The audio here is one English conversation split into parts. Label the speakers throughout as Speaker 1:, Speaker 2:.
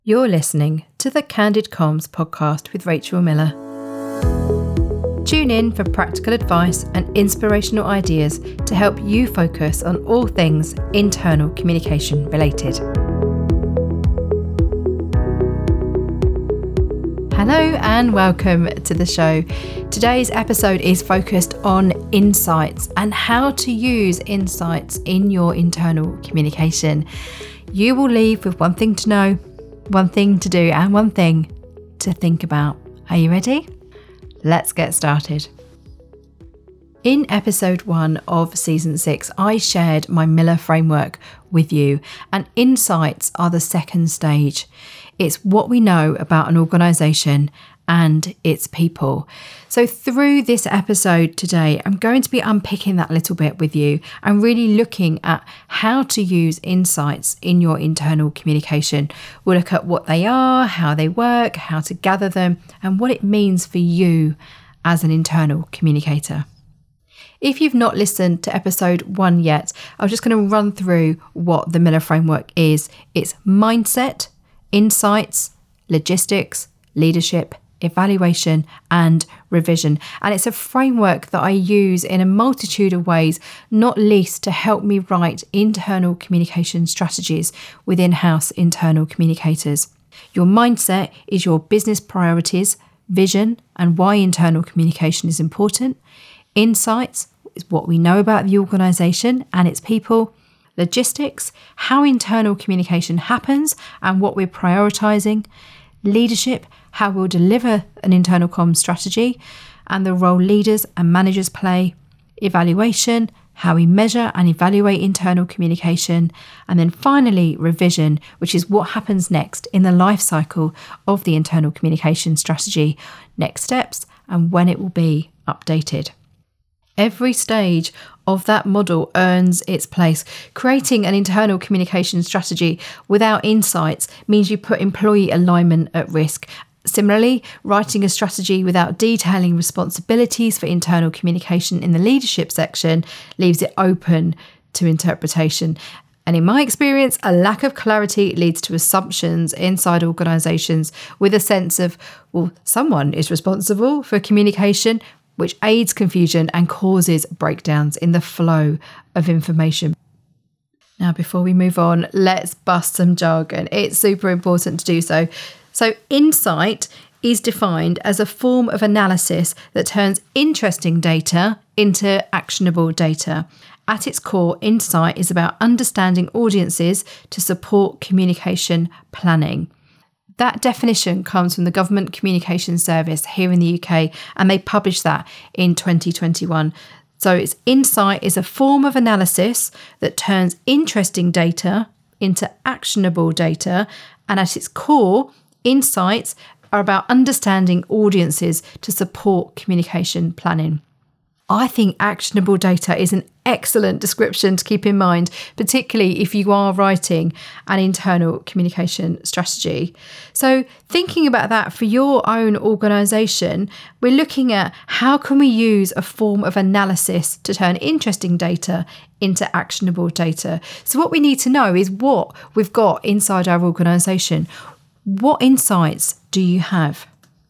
Speaker 1: You're listening to the Candid Comms podcast with Rachel Miller. Tune in for practical advice and inspirational ideas to help you focus on all things internal communication related. Hello and welcome to the show. Today's episode is focused on insights and how to use insights in your internal communication. You will leave with one thing to know, one thing to do, and one thing to think about. Are you ready? Let's get started. In episode 1 of season 6, I shared my Miller framework with you, and insights are the second stage. It's what we know about an organisation and its people. So through this episode today, I'm going to be unpicking that little bit with you and really looking at how to use insights in your internal communication. We'll look at what they are, how they work, how to gather them, and what it means for you as an internal communicator. If you've not listened to episode 1 yet, I'm just going to run through what the Miller framework is. It's mindset, insights, logistics, leadership, evaluation and revision. And it's a framework that I use in a multitude of ways, not least to help me write internal communication strategies with in-house internal communicators. Your mindset is your business priorities, vision, and why internal communication is important. Insights is what we know about the organisation and its people. Logistics, how internal communication happens and what we're prioritising. Leadership, how we'll deliver an internal comms strategy and the role leaders and managers play. Evaluation, how we measure and evaluate internal communication. And then finally, revision, which is what happens next in the life cycle of the internal communication strategy, next steps and when it will be updated. Every stage of that model earns its place. Creating an internal communication strategy without insights means you put employee alignment at risk. Similarly, writing a strategy without detailing responsibilities for internal communication in the leadership section leaves it open to interpretation. And in my experience, a lack of clarity leads to assumptions inside organisations with a sense of, well, someone is responsible for communication, which aids confusion and causes breakdowns in the flow of information. Now, before we move on, let's bust some jargon. It's super important to do so. So, insight is defined as a form of analysis that turns interesting data into actionable data. At its core, insight is about understanding audiences to support communication planning. That definition comes from the Government Communications Service here in the UK, and they published that in 2021. So its insight is a form of analysis that turns interesting data into actionable data, and at its core, insights are about understanding audiences to support communication planning. I think actionable data is an excellent description to keep in mind, particularly if you are writing an internal communication strategy. So thinking about that for your own organisation, we're looking at how can we use a form of analysis to turn interesting data into actionable data. So what we need to know is what we've got inside our organisation. What insights do you have?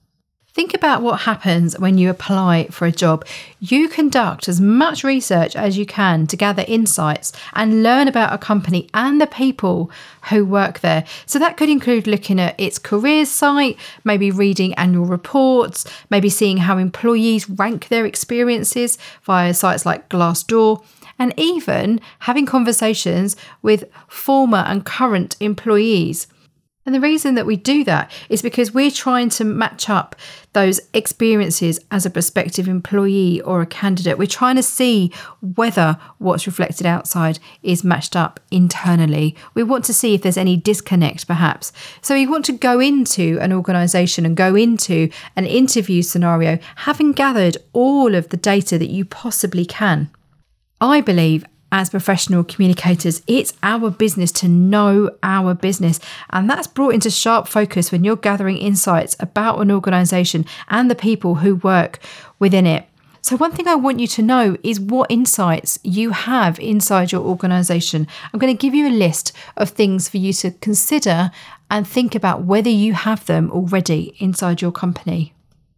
Speaker 1: Think about what happens when you apply for a job. You conduct as much research as you can to gather insights and learn about a company and the people who work there. So that could include looking at its careers site, maybe reading annual reports, maybe seeing how employees rank their experiences via sites like Glassdoor, and even having conversations with former and current employees. And the reason that we do that is because we're trying to match up those experiences as a prospective employee or a candidate. We're trying to see whether what's reflected outside is matched up internally. We want to see if there's any disconnect, perhaps. So we want to go into an organisation and go into an interview scenario, having gathered all of the data that you possibly can. I believe as professional communicators, it's our business to know our business. And that's brought into sharp focus when you're gathering insights about an organisation and the people who work within it. So one thing I want you to know is what insights you have inside your organisation. I'm going to give you a list of things for you to consider and think about whether you have them already inside your company.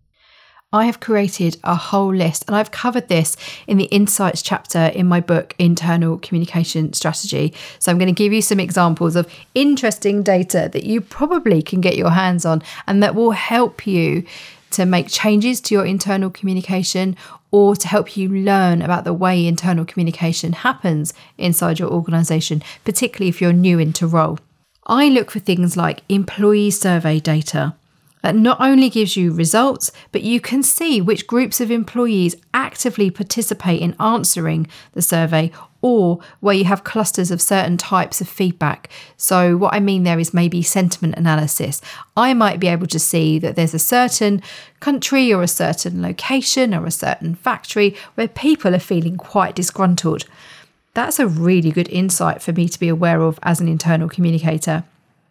Speaker 1: I have created a whole list, and I've covered this in the Insights chapter in my book, Internal Communication Strategy. So I'm going to give you some examples of interesting data that you probably can get your hands on and that will help you to make changes to your internal communication or to help you learn about the way internal communication happens inside your organisation, particularly if you're new into role. I look for things like employee survey data. That not only gives you results, but you can see which groups of employees actively participate in answering the survey or where you have clusters of certain types of feedback. So what I mean there is maybe sentiment analysis. I might be able to see that there's a certain country or a certain location or a certain factory where people are feeling quite disgruntled. That's a really good insight for me to be aware of as an internal communicator.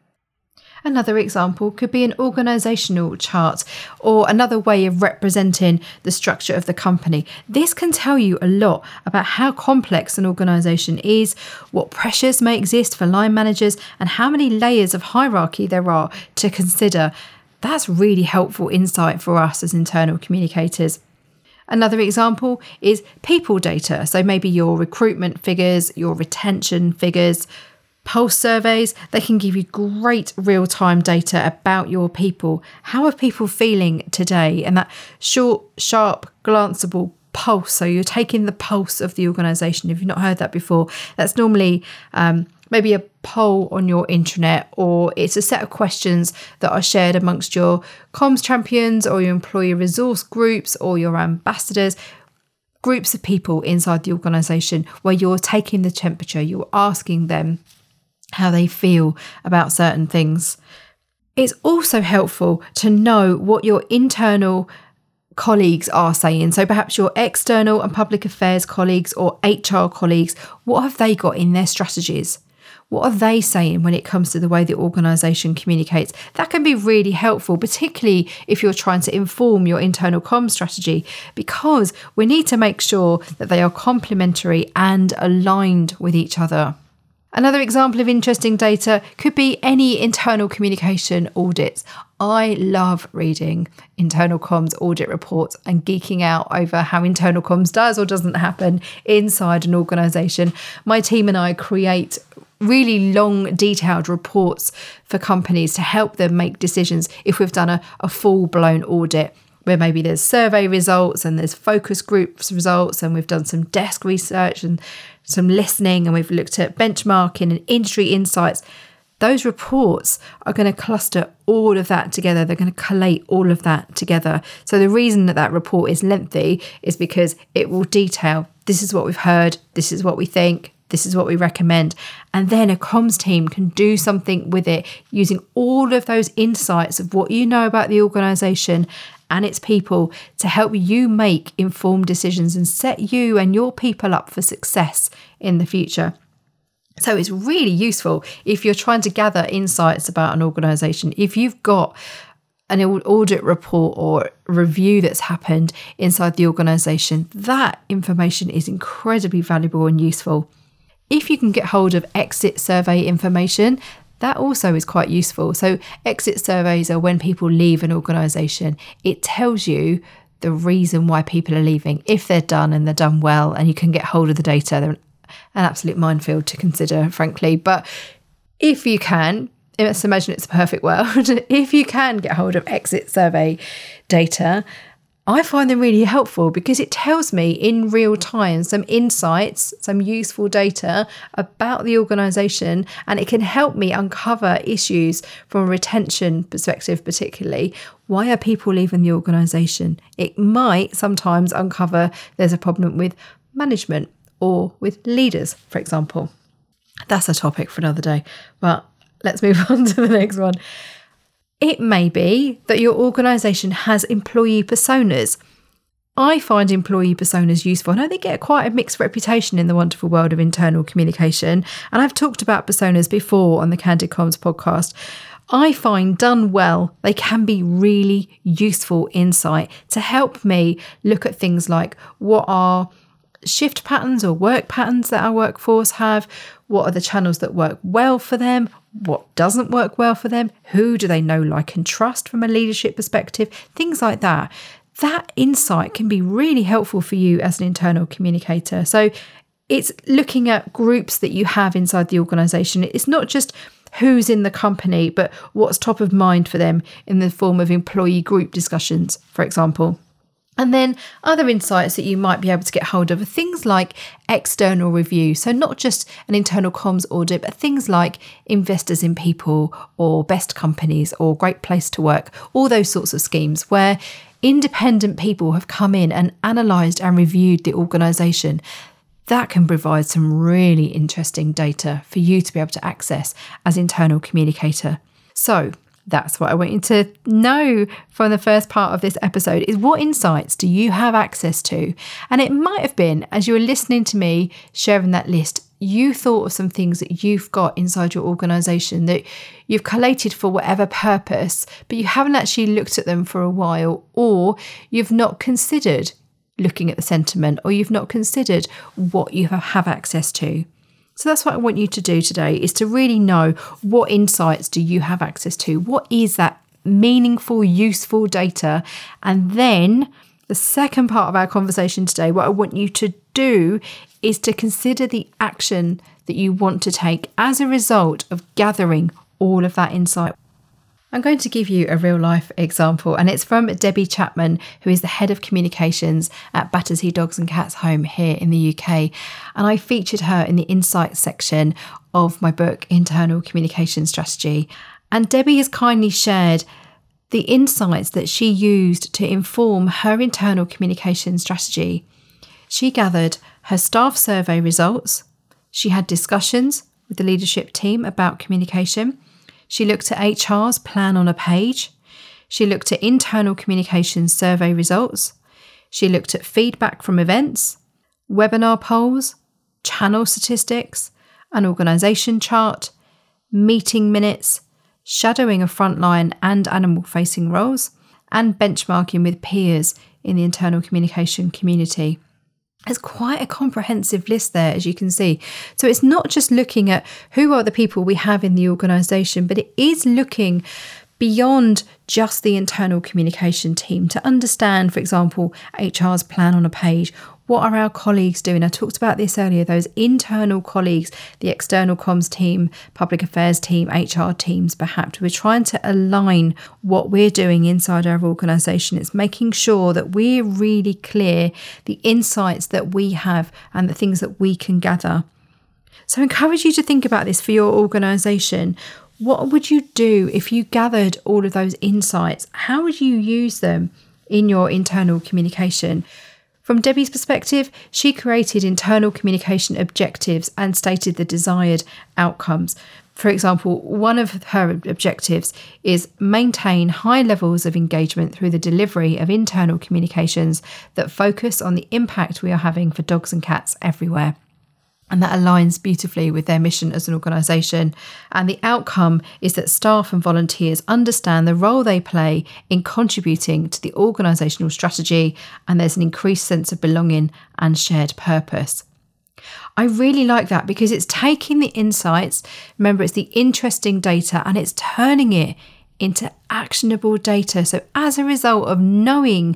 Speaker 1: Another example could be an organisational chart or another way of representing the structure of the company. This can tell you a lot about how complex an organisation is, what pressures may exist for line managers, and how many layers of hierarchy there are to consider. That's really helpful insight for us as internal communicators. Another example is people data. So maybe your recruitment figures, your retention figures, pulse surveys. They can give you great real-time data about your people. How are people feeling today? And that short, sharp, glanceable pulse. So you're taking the pulse of the organisation. If you've not heard that before, that's normally maybe a poll on your intranet, or it's a set of questions that are shared amongst your comms champions or your employee resource groups or your ambassadors. Groups of people inside the organisation where you're taking the temperature, you're asking them how they feel about certain things. It's also helpful to know what your internal colleagues are saying. So perhaps your external and public affairs colleagues or HR colleagues, what have they got in their strategies? What are they saying when it comes to the way the organisation communicates? That can be really helpful, particularly if you're trying to inform your internal comms strategy, because we need to make sure that they are complementary and aligned with each other. Another example of interesting data could be any internal communication audits. I love reading internal comms audit reports and geeking out over how internal comms does or doesn't happen inside an organisation. My team and I create really long, detailed reports for companies to help them make decisions if we've done a full-blown audit, where maybe there's survey results and there's focus groups results, and we've done some desk research and some listening, and we've looked at benchmarking and industry insights. Those reports are going to cluster all of that together. They're going to collate all of that together. So the reason that report is lengthy is because it will detail, this is what we've heard, this is what we think, this is what we recommend. And then a comms team can do something with it using all of those insights of what you know about the organisation and its people to help you make informed decisions and set you and your people up for success in the future. So it's really useful if you're trying to gather insights about an organisation. If you've got an audit report or review that's happened inside the organisation, that information is incredibly valuable and useful. If you can get hold of exit survey information, that also is quite useful. So exit surveys are when people leave an organisation. It tells you the reason why people are leaving, if they're done and they're done well, and you can get hold of the data. They're an absolute minefield to consider, frankly. But if you can, let's imagine it's a perfect world, if you can get hold of exit survey data, I find them really helpful because it tells me in real time some insights, some useful data about the organisation, and it can help me uncover issues from a retention perspective, particularly. Why are people leaving the organisation? It might sometimes uncover there's a problem with management or with leaders, for example. That's a topic for another day, but let's move on to the next one. It may be that your organisation has employee personas. I find employee personas useful. I know they get quite a mixed reputation in the wonderful world of internal communication. And I've talked about personas before on the Candid Comms podcast. I find done well, they can be really useful insight to help me look at things like what are shift patterns or work patterns that our workforce have, what are the channels that work well for them, what doesn't work well for them, who do they know, like and trust from a leadership perspective, things like that. That insight can be really helpful for you as an internal communicator. So it's looking at groups that you have inside the organisation. It's not just who's in the company, but what's top of mind for them in the form of employee group discussions, for example. And then other insights that you might be able to get hold of are things like external review. So not just an internal comms audit, but things like Investors in People or Best Companies or Great Place to Work, all those sorts of schemes where independent people have come in and analysed and reviewed the organisation. That can provide some really interesting data for you to be able to access as internal communicator. So that's what I want you to know from the first part of this episode is what insights do you have access to? And it might have been, as you were listening to me sharing that list, you thought of some things that you've got inside your organisation that you've collated for whatever purpose, but you haven't actually looked at them for a while, or you've not considered looking at the sentiment, or you've not considered what you have access to. So that's what I want you to do today, is to really know what insights do you have access to? What is that meaningful, useful data? And then the second part of our conversation today, what I want you to do is to consider the action that you want to take as a result of gathering all of that insight. I'm going to give you a real life example, and it's from Debbie Chapman, who is the head of communications at Battersea Dogs and Cats Home here in the UK. And I featured her in the insights section of my book, Internal Communication Strategy. And Debbie has kindly shared the insights that she used to inform her internal communication strategy. She gathered her staff survey results. She had discussions with the leadership team about communication. She looked at HR's plan on a page. She looked at internal communication survey results. She looked at feedback from events, webinar polls, channel statistics, an organisation chart, meeting minutes, shadowing of frontline and animal-facing roles, and benchmarking with peers in the internal communication community. There's quite a comprehensive list there, as you can see. So it's not just looking at who are the people we have in the organisation, but it is looking beyond just the internal communication team to understand, for example, HR's plan on a page. What are our colleagues doing? I talked about this earlier, those internal colleagues, the external comms team, public affairs team, HR teams, perhaps. We're trying to align what we're doing inside our organisation. It's making sure that we're really clear the insights that we have and the things that we can gather. So I encourage you to think about this for your organisation. What would you do if you gathered all of those insights? How would you use them in your internal communication? From Debbie's perspective, she created internal communication objectives and stated the desired outcomes. For example, one of her objectives is maintain high levels of engagement through the delivery of internal communications that focus on the impact we are having for dogs and cats everywhere. And that aligns beautifully with their mission as an organisation. And the outcome is that staff and volunteers understand the role they play in contributing to the organisational strategy, and there's an increased sense of belonging and shared purpose. I really like that because it's taking the insights, remember it's the interesting data, and it's turning it into actionable data. So as a result of knowing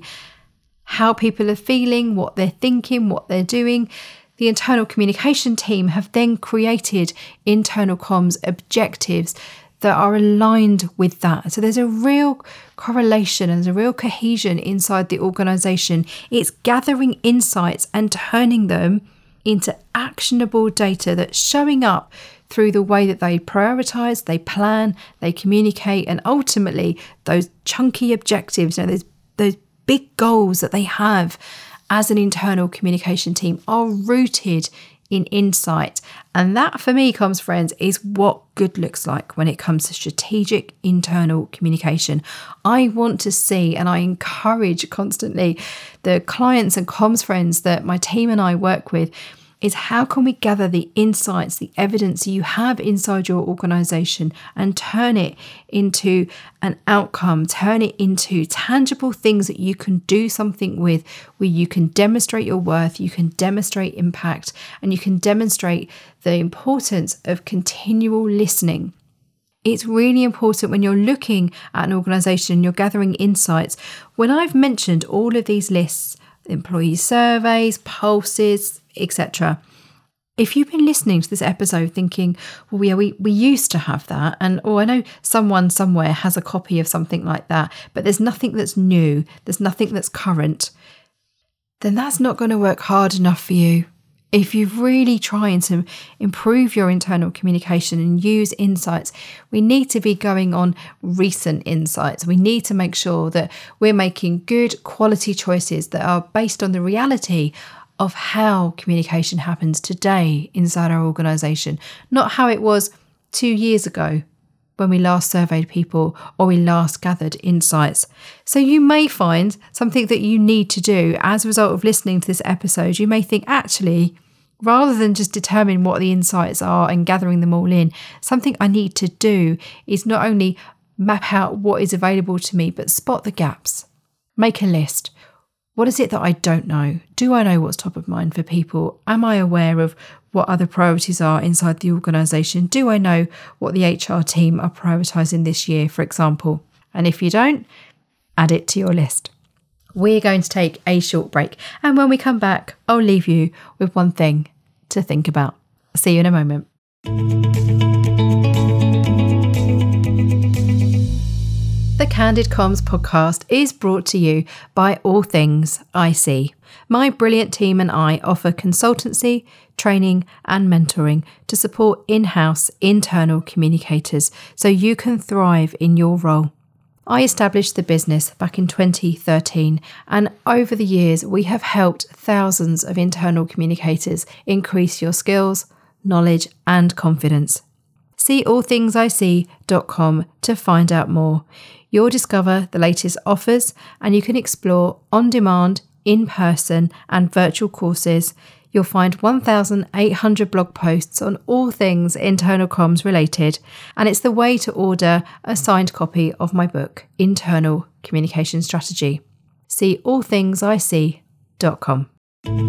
Speaker 1: how people are feeling, what they're thinking, what they're doing, the internal communication team have then created internal comms objectives that are aligned with that. So there's a real correlation and there's a real cohesion inside the organisation. It's gathering insights and turning them into actionable data that's showing up through the way that they prioritise, they plan, they communicate, and ultimately those chunky objectives, those big goals that they have as an internal communication team are rooted in insight. And that, for me, comms friends, is what good looks like when it comes to strategic internal communication. I want to see, and I encourage constantly the clients and comms friends that my team and I work with, is how can we gather the insights, the evidence you have inside your organization and turn it into an outcome, turn it into tangible things that you can do something with, where you can demonstrate your worth, you can demonstrate impact, and you can demonstrate the importance of continual listening. It's really important when you're looking at an organisation and you're gathering insights. When I've mentioned all of these lists, employee surveys, pulses, etc., if you've been listening to this episode thinking, well, yeah, we used to have that, and I know someone somewhere has a copy of something like that, but there's nothing that's new, there's nothing that's current, then that's not going to work hard enough for you. If you're really trying to improve your internal communication and use insights, we need to be going on recent insights. We need to make sure that we're making good quality choices that are based on the reality of how communication happens today inside our organisation, not how it was 2 years ago when we last surveyed people or we last gathered insights. So you may find something that you need to do as a result of listening to this episode. You may think, actually, rather than just determine what the insights are and gathering them all in, something I need to do is not only map out what is available to me, but spot the gaps. Make a list. What is it that I don't know? Do I know what's top of mind for people? Am I aware of what other priorities are inside the organisation? Do I know what the HR team are prioritising this year, for example? And if you don't, add it to your list. We're going to take a short break. And when we come back, I'll leave you with one thing to think about. See you in a moment. The Candid Comms podcast is brought to you by All Things IC. My brilliant team and I offer consultancy, training and mentoring to support in-house internal communicators so you can thrive in your role. I established the business back in 2013, and over the years we have helped thousands of internal communicators increase your skills, knowledge and confidence. See allthingsic.com to find out more. You'll discover the latest offers and you can explore on-demand, in-person and virtual courses. You'll find 1,800 blog posts on all things internal comms related, and it's the way to order a signed copy of my book, Internal Communication Strategy. See allthingsic.com.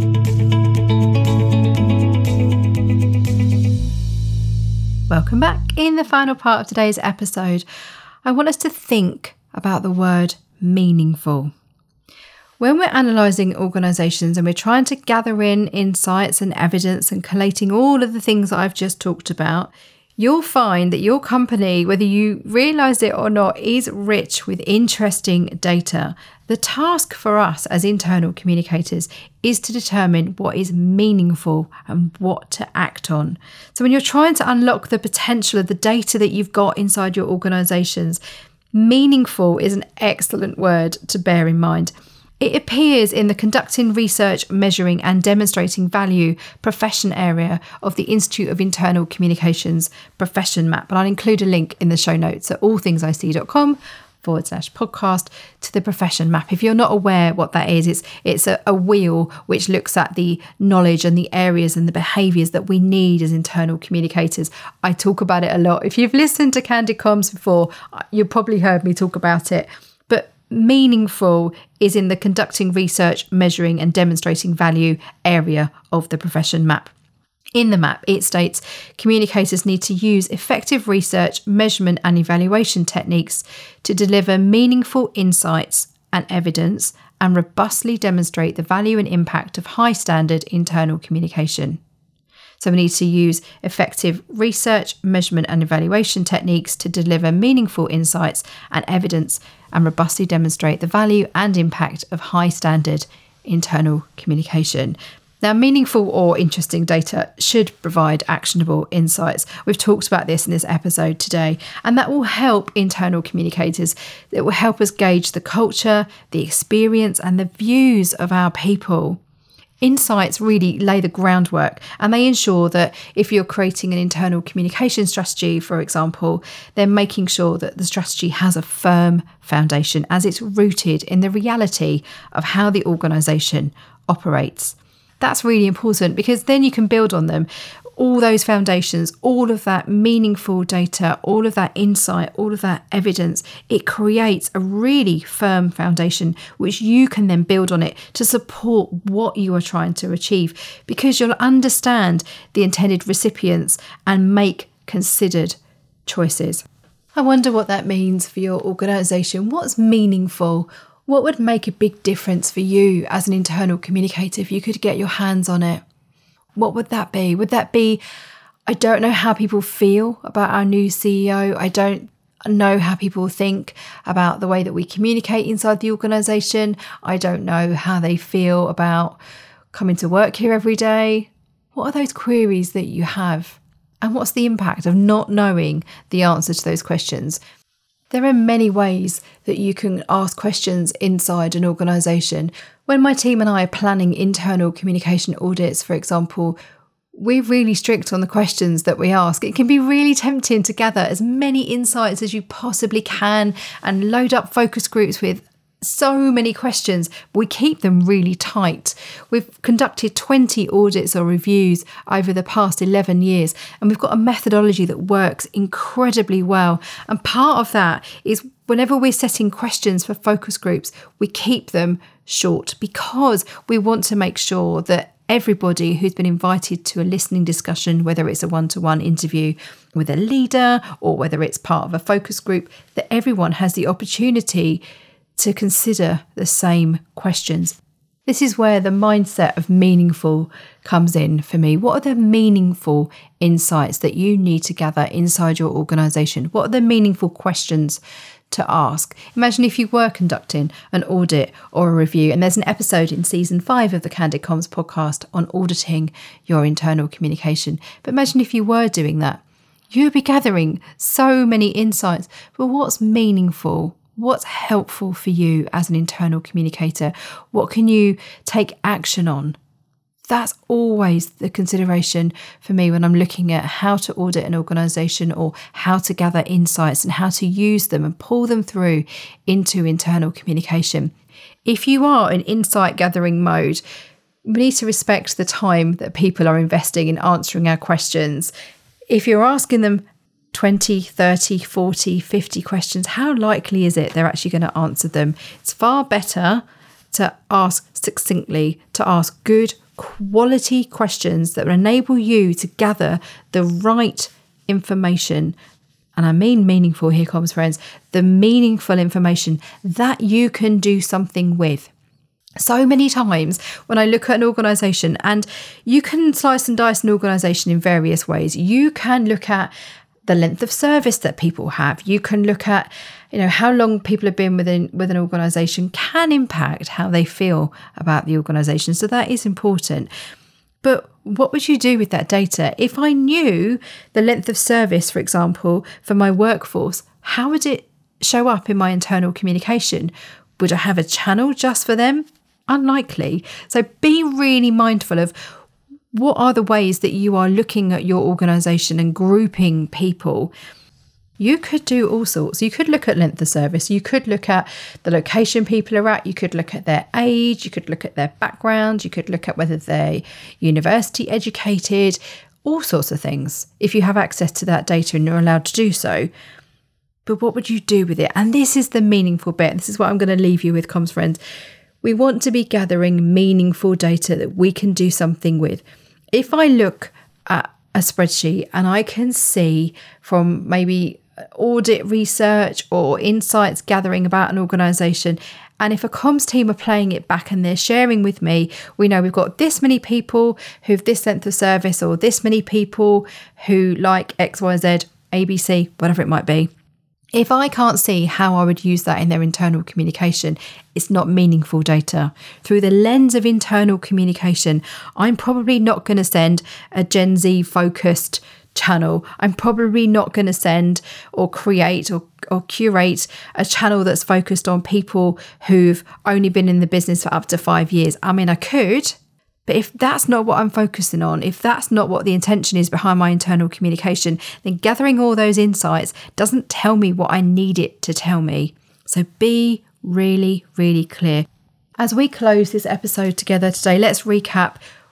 Speaker 1: Welcome back. In the final part of today's episode, I want us to think about the word meaningful. When we're analysing organisations and we're trying to gather in insights and evidence and collating all of the things that I've just talked about, you'll find that your company, whether you realise it or not, is rich with interesting data. The task for us as internal communicators is to determine what is meaningful and what to act on. So when you're trying to unlock the potential of the data that you've got inside your organisations, meaningful is an excellent word to bear in mind. It appears in the conducting research, measuring and demonstrating value profession area of the Institute of Internal Communications profession map. And I'll include a link in the show notes at allthingsic.com/podcast to the profession map. If you're not aware what that is, it's a wheel which looks at the knowledge and the areas and the behaviours that we need as internal communicators. I talk about it a lot. If you've listened to Candid Comms before, you've probably heard me talk about it. But meaningful is in the conducting research, measuring and demonstrating value area of the profession map. In the map, it states communicators need to use effective research, measurement and evaluation techniques to deliver meaningful insights and evidence and robustly demonstrate the value and impact of high standard internal communication. So we need to use effective research, measurement and evaluation techniques to deliver meaningful insights and evidence and robustly demonstrate the value and impact of high standard internal communication. Now, meaningful or interesting data should provide actionable insights. We've talked about this in this episode today, and that will help internal communicators. It will help us gauge the culture, the experience and the views of our people. Insights really lay the groundwork, and they ensure that if you're creating an internal communication strategy, for example, then making sure that the strategy has a firm foundation as it's rooted in the reality of how the organisation operates. That's really important, because then you can build on them. All those foundations, all of that meaningful data, all of that insight, all of that evidence, it creates a really firm foundation which you can then build on it to support what you are trying to achieve, because you'll understand the intended recipients and make considered choices. I wonder what that means for your organisation. What's meaningful? What would make a big difference for you as an internal communicator if you could get your hands on it? What would that be? Would that be, I don't know how people feel about our new CEO. I don't know how people think about the way that we communicate inside the organisation. I don't know how they feel about coming to work here every day. What are those queries that you have? And what's the impact of not knowing the answer to those questions? There are many ways that you can ask questions inside an organisation. When my team and I are planning internal communication audits, for example, we're really strict on the questions that we ask. It can be really tempting to gather as many insights as you possibly can and load up focus groups with so many questions. We keep them really tight. We've conducted 20 audits or reviews over the past 11 years, and we've got a methodology that works incredibly well. And part of that is whenever we're setting questions for focus groups, we keep them short, because we want to make sure that everybody who's been invited to a listening discussion, whether it's a one-to-one interview with a leader or whether it's part of a focus group, that everyone has the opportunity to consider the same questions. This is where the mindset of meaningful comes in for me. What are the meaningful insights that you need to gather inside your organisation? What are the meaningful questions to ask? Imagine if you were conducting an audit or a review, and there's an episode in season 5 of the Candid Comms podcast on auditing your internal communication. But imagine if you were doing that. You'd be gathering so many insights. But what's meaningful? What's helpful for you as an internal communicator? What can you take action on? That's always the consideration for me when I'm looking at how to audit an organisation or how to gather insights and how to use them and pull them through into internal communication. If you are in insight gathering mode, we need to respect the time that people are investing in answering our questions. If you're asking them 20, 30, 40, 50 questions, how likely is it they're actually going to answer them? It's far better to ask succinctly, to ask good quality questions that will enable you to gather the right information. And I mean meaningful here, comms friends, the meaningful information that you can do something with. So many times when I look at an organisation, and you can slice and dice an organisation in various ways. You can look at the length of service that people have. You can look at, how long people have been with an organisation can impact how they feel about the organisation. So that is important. But what would you do with that data? If I knew the length of service, for example, for my workforce, how would it show up in my internal communication? Would I have a channel just for them? Unlikely. So be really mindful of what are the ways that you are looking at your organisation and grouping people. You could do all sorts. You could look at length of service. You could look at the location people are at. You could look at their age. You could look at their background. You could look at whether they're university educated, all sorts of things, if you have access to that data and you're allowed to do so. But what would you do with it? And this is the meaningful bit. This is what I'm going to leave you with, comms friends. We want to be gathering meaningful data that we can do something with. If I look at a spreadsheet and I can see from maybe audit research or insights gathering about an organisation, and if a comms team are playing it back and they're sharing with me, we know we've got this many people who've this length of service, or this many people who like XYZ, ABC, whatever it might be. If I can't see how I would use that in their internal communication, it's not meaningful data. Through the lens of internal communication, I'm probably not going to send a Gen Z focused channel. I'm probably not going to send or create or curate a channel that's focused on people who've only been in the business for up to 5 years. I mean, I could, but if that's not what I'm focusing on, if that's not what the intention is behind my internal communication, then gathering all those insights doesn't tell me what I need it to tell me. So be really, really clear. As we close this episode together today, let's recap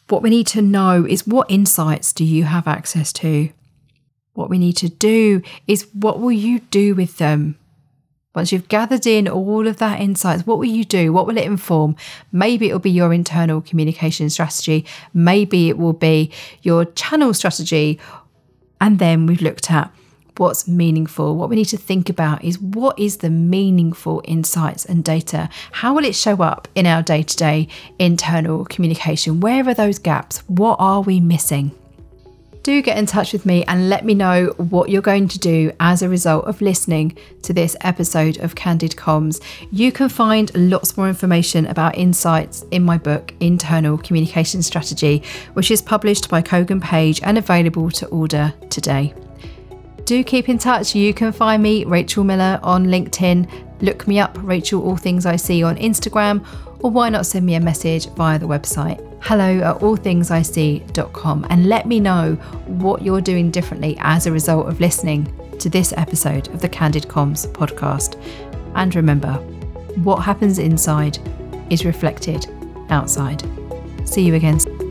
Speaker 1: What we need to know is, what insights do you have access to? What we need to do is, what will you do with them? Once you've gathered in all of that insights, what will you do? What will it inform? Maybe it'll be your internal communication strategy. Maybe it will be your channel strategy. And then we've looked at what's meaningful. What we need to think about is, what is the meaningful insights and data? How will it show up in our day-to-day internal communication? Where are those gaps? What are we missing? Do get in touch with me and let me know what you're going to do as a result of listening to this episode of Candid Comms. You can find lots more information about insights in my book, Internal Communication Strategy, which is published by Kogan Page and available to order today. Do keep in touch. You can find me, Rachel Miller, on LinkedIn. Look me up, Rachel All Things I See, on Instagram, or why not send me a message via the website, hello@allthingsisee.com, and let me know what you're doing differently as a result of listening to this episode of the Candid Comms podcast. And remember, what happens inside is reflected outside. See you again.